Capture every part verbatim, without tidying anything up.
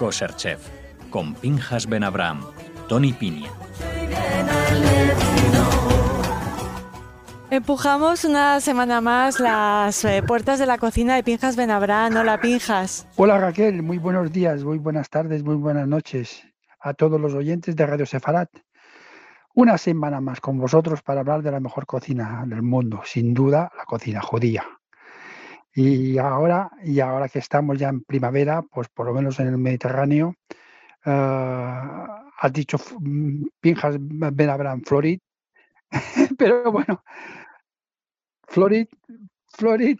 Kosher Chef, con Pinchas Ben Abraham, Tony Piña. Empujamos una semana más las eh, puertas de la cocina de Pinchas Ben Abraham. Hola, Pinchas. Hola, Raquel. Muy buenos días, muy buenas tardes, muy buenas noches a todos los oyentes de Radio Sefarat. Una semana más con vosotros para hablar de la mejor cocina del mundo, sin duda la cocina judía. Y ahora, y ahora que estamos ya en primavera, pues por lo menos en el Mediterráneo, uh, has dicho Pinchas Ben Abraham Florit, pero bueno, Florit, Florit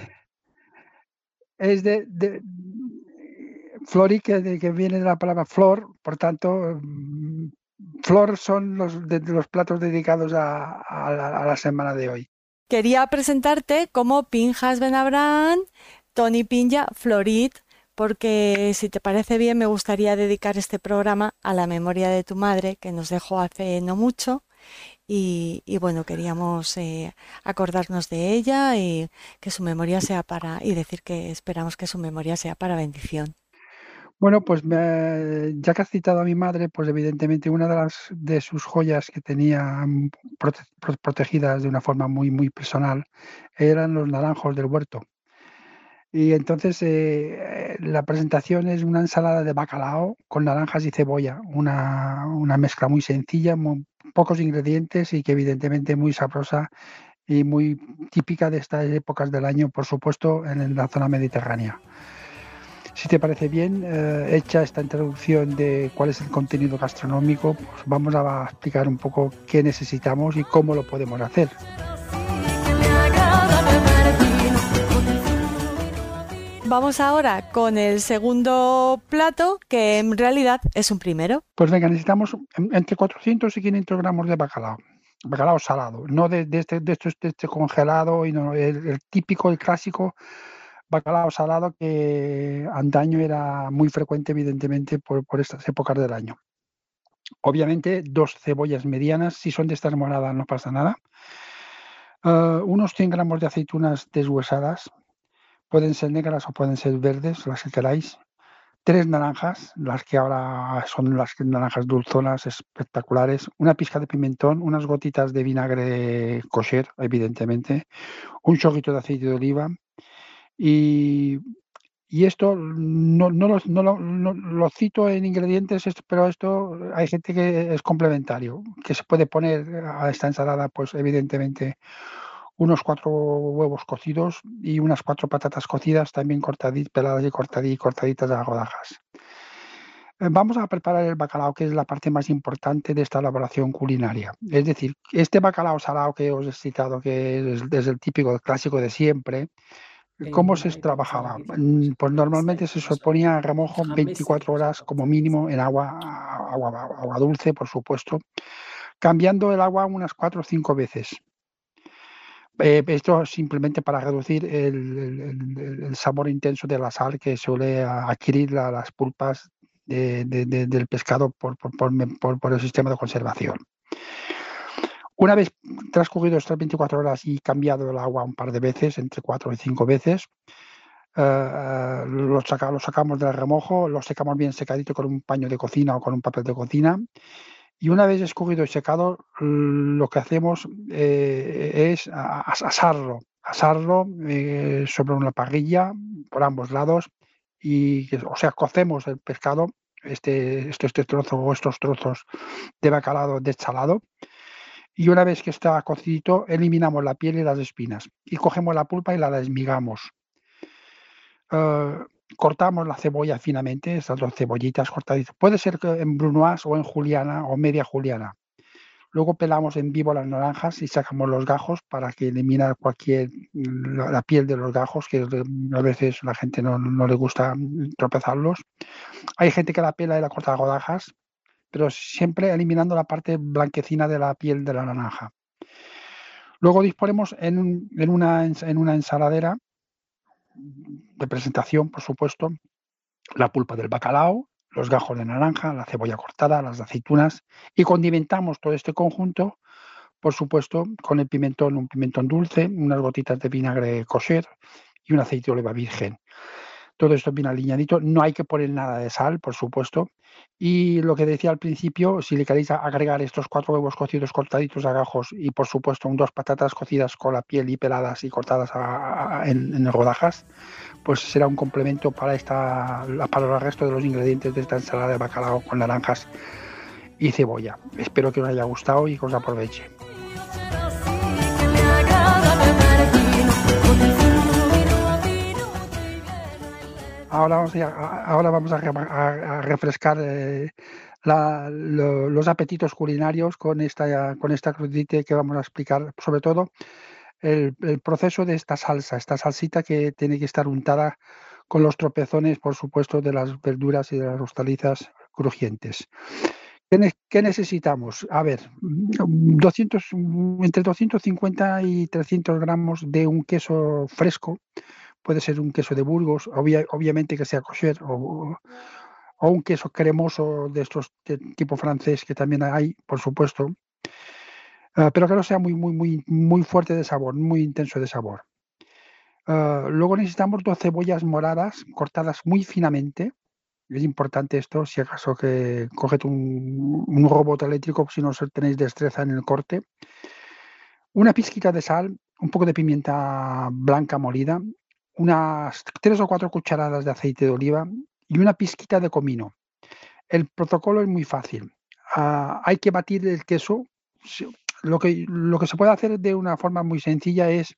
es de, de Florit que, de, que viene de la palabra flor, por tanto, flor son los, de, los platos dedicados a, a, la, a la semana de hoy. Quería presentarte como Pinchas Ben Abraham, Tony Piña Florit, porque si te parece bien me gustaría dedicar este programa a la memoria de tu madre, que nos dejó hace no mucho. Y, y bueno, queríamos eh, acordarnos de ella y que su memoria sea para, y decir que esperamos que su memoria sea para bendición. Bueno, pues me, ya que has citado a mi madre, pues evidentemente una de las de sus joyas que tenía prote, protegidas de una forma muy muy personal eran los naranjos del huerto. Y entonces eh, la presentación es una ensalada de bacalao con naranjas y cebolla, una, una mezcla muy sencilla, muy, pocos ingredientes y que evidentemente muy sabrosa y muy típica de estas épocas del año, por supuesto, en la zona mediterránea. Si te parece bien, eh, hecha esta introducción de cuál es el contenido gastronómico, pues vamos a explicar un poco qué necesitamos y cómo lo podemos hacer. Vamos ahora con el segundo plato, que en realidad es un primero. Pues venga, necesitamos entre cuatrocientos y quinientos gramos de bacalao. Bacalao salado, no de, de, este, de, este, de este congelado, y no, el, el típico, el clásico bacalao salado que antaño era muy frecuente, evidentemente, por, por estas épocas del año. Obviamente, dos cebollas medianas, si son de estas moradas no pasa nada. Uh, unos cien gramos de aceitunas deshuesadas, pueden ser negras o pueden ser verdes, las que queráis. Tres naranjas, las que ahora son las naranjas dulzonas espectaculares, una pizca de pimentón, unas gotitas de vinagre kosher, evidentemente, un chorrito de aceite de oliva y, y esto no, no, lo, no, lo, no lo cito en ingredientes, pero esto hay gente que es complementario, que se puede poner a esta ensalada, pues evidentemente unos cuatro huevos cocidos y unas cuatro patatas cocidas, también cortaditas, peladas y cortaditas, cortaditas a rodajas. Vamos a preparar el bacalao, que es la parte más importante de esta elaboración culinaria. Es decir, este bacalao salado que os he citado, que es, es el típico, el clásico de siempre, ¿cómo se trabajaba? Pues normalmente se ponía a remojo veinticuatro horas como mínimo en agua, agua, agua dulce, por supuesto, cambiando el agua unas cuatro o cinco veces. Eh, esto simplemente para reducir el, el, el sabor intenso de la sal que suele adquirir la, las pulpas de, de, de, del pescado por, por, por, por el sistema de conservación. Una vez transcurrido estas veinticuatro horas y cambiado el agua un par de veces, entre cuatro y cinco veces, uh, lo, saca, lo sacamos del remojo, lo secamos bien secadito con un paño de cocina o con un papel de cocina. Y una vez escurrido y secado, lo que hacemos eh, es asarlo, asarlo eh, sobre una parrilla por ambos lados, y, o sea, cocemos el pescado, este, este, este trozo o estos trozos de bacalao deschalado, y una vez que está cocidito, eliminamos la piel y las espinas, y cogemos la pulpa y la desmigamos. Uh, cortamos la cebolla finamente, estas dos cebollitas cortaditas. Puede ser en brunoise o en juliana o media juliana. Luego pelamos en vivo las naranjas y sacamos los gajos para que eliminar cualquier la, la piel de los gajos, que a veces a la gente no, no le gusta tropezarlos. Hay gente que la pela y la corta a rodajas, pero siempre eliminando la parte blanquecina de la piel de la naranja. Luego disponemos en, un, en, una, en una ensaladera de presentación, por supuesto, la pulpa del bacalao, los gajos de naranja, la cebolla cortada, las aceitunas, y condimentamos todo este conjunto, por supuesto, con el pimentón, un pimentón dulce, unas gotitas de vinagre kosher y un aceite de oliva virgen. Todo esto bien alineadito. No hay que poner nada de sal, por supuesto. Y lo que decía al principio, si le queréis agregar estos cuatro huevos cocidos cortaditos a gajos y, por supuesto, dos patatas cocidas con la piel y peladas y cortadas a, a, en, en rodajas, pues será un complemento para, esta, para el resto de los ingredientes de esta ensalada de bacalao con naranjas y cebolla. Espero que os haya gustado y que os aproveche. Ahora vamos a, ahora vamos a, a, a refrescar eh, la, lo, los apetitos culinarios con esta, con esta crudite que vamos a explicar, sobre todo el, el proceso de esta salsa, esta salsita que tiene que estar untada con los tropezones, por supuesto, de las verduras y de las hortalizas crujientes. ¿Qué, ne qué necesitamos? A ver, doscientos, entre doscientos cincuenta y trescientos gramos de un queso fresco. Puede ser un queso de Burgos, obvia, obviamente que sea kosher, o, o un queso cremoso de estos de tipo francés, que también hay, por supuesto, uh, pero que no sea muy, muy, muy, muy fuerte de sabor, muy intenso de sabor. Uh, luego necesitamos dos cebollas moradas cortadas muy finamente. Es importante esto, si acaso que coged un, un robot eléctrico, si no tenéis destreza en el corte. Una pizquita de sal, un poco de pimienta blanca molida, unas tres o cuatro cucharadas de aceite de oliva y una pizquita de comino. El protocolo es muy fácil. Uh, hay que batir el queso. Lo que, lo que se puede hacer de una forma muy sencilla es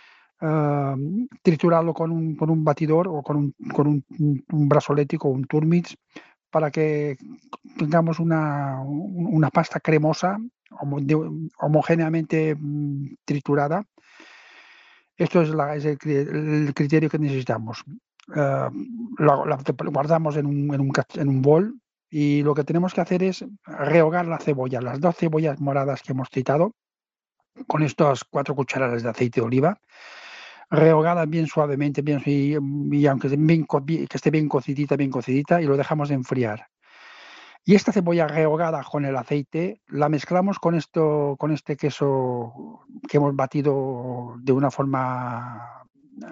uh, triturarlo con un, con un batidor o con un, con un, un brazolético o un turmix para que tengamos una, una pasta cremosa, homogéneamente triturada. Esto es, la, es el, el criterio que necesitamos. Uh, lo, lo guardamos en un, en, un, en un bol y lo que tenemos que hacer es rehogar la cebolla, las dos cebollas moradas que hemos citado, con estas cuatro cucharadas de aceite de oliva, rehogadas bien suavemente, bien, y, y aunque bien, que esté bien cocidita, bien cocidita, y lo dejamos enfriar. Y esta cebolla rehogada con el aceite la mezclamos con esto, con este queso que hemos batido de una forma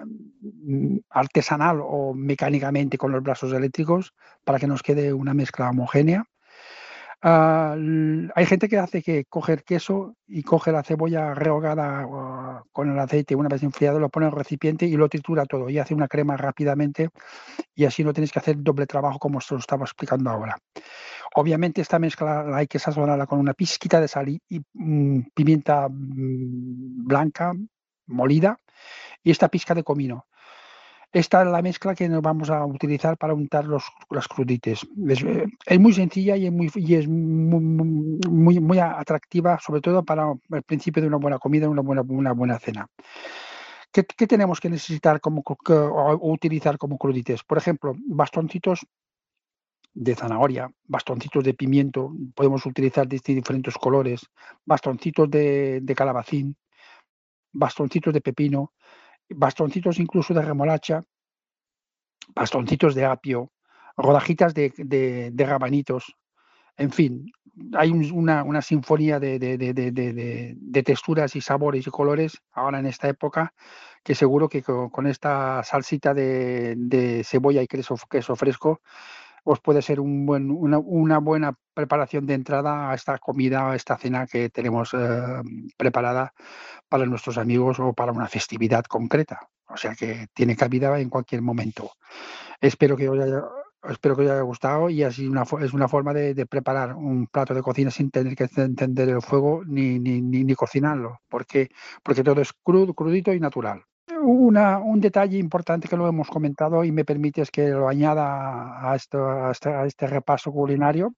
artesanal o mecánicamente con los brazos eléctricos para que nos quede una mezcla homogénea. Uh, hay gente que hace que coge el queso y coge la cebolla rehogada uh, con el aceite una vez enfriado, lo pone en el recipiente y lo tritura todo y hace una crema rápidamente y así no tenéis que hacer doble trabajo como os lo estaba explicando ahora. Obviamente esta mezcla hay que sazonarla con una pizquita de sal y, y mm, pimienta mm, blanca molida y esta pizca de comino. Esta es la mezcla que nos vamos a utilizar para untar los, las crudites. Es, es muy sencilla y es, muy, y es muy, muy, muy atractiva, sobre todo para el principio de una buena comida, una buena, una buena cena. ¿Qué, qué tenemos que necesitar como, que, o, o utilizar como crudites? Por ejemplo, bastoncitos de zanahoria, bastoncitos de pimiento, podemos utilizar de diferentes colores, bastoncitos de, de calabacín, bastoncitos de pepino, bastoncitos incluso de remolacha, bastoncitos de apio, rodajitas de, de, de rabanitos, en fin, hay un, una, una sinfonía de, de, de, de, de, de texturas y sabores y colores ahora en esta época que seguro que con, con esta salsita de, de cebolla y queso, queso fresco os puede ser un buen, una, una buena preparación de entrada a esta comida, a esta cena que tenemos eh, preparada para nuestros amigos o para una festividad concreta. O sea que tiene cabida en cualquier momento. Espero que os haya, espero que os haya gustado y así una, es una forma de, de preparar un plato de cocina sin tener que encender el fuego ni, ni, ni, ni cocinarlo, porque, porque todo es crudo, crudito y natural. Una, un detalle importante que lo hemos comentado y me permites que lo añada a, esto, a, este, a este repaso culinario.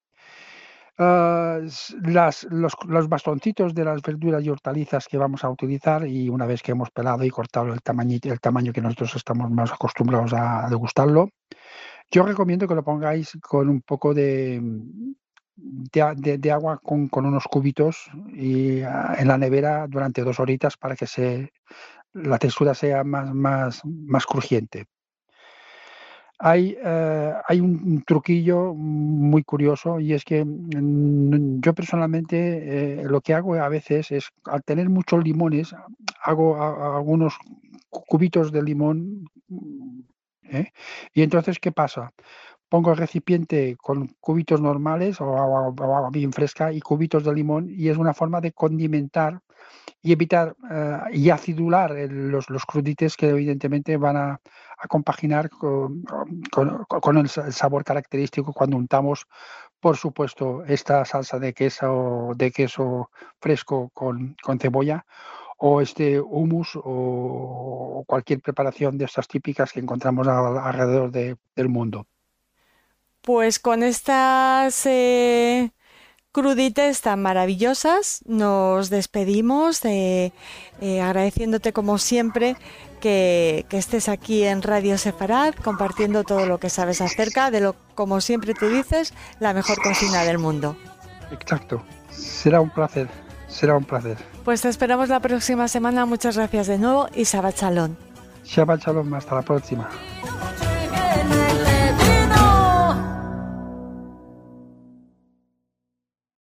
Uh, las, los, los bastoncitos de las verduras y hortalizas que vamos a utilizar y una vez que hemos pelado y cortado el, tamañito, el tamaño que nosotros estamos más acostumbrados a degustarlo, yo recomiendo que lo pongáis con un poco de, de, de, de agua con, con unos cubitos y uh, en la nevera durante dos horitas para que se la textura sea más, más, más crujiente. Hay, uh, hay un truquillo muy curioso y es que mm, yo personalmente eh, lo que hago a veces es, al tener muchos limones, hago a, a algunos cubitos de limón ¿eh? Y entonces, ¿qué pasa? Pongo el recipiente con cubitos normales o agua, o agua bien fresca y cubitos de limón y es una forma de condimentar y evitar eh, y acidular el- los, los crudités que evidentemente van a, a compaginar con, con- con el, sa- el sabor característico cuando untamos, por supuesto, esta salsa de queso, de queso fresco con, con cebolla o este hummus o cualquier preparación de estas típicas que encontramos al- alrededor de- del mundo. Pues con estas eh, crudites tan maravillosas nos despedimos, eh, eh, agradeciéndote como siempre que, que estés aquí en Radio Sefarad compartiendo todo lo que sabes acerca de lo, como siempre tú dices, la mejor cocina del mundo. Exacto. Será un placer, será un placer. Pues te esperamos la próxima semana. Muchas gracias de nuevo y Shabbat Shalom. Shabbat Shalom, hasta la próxima.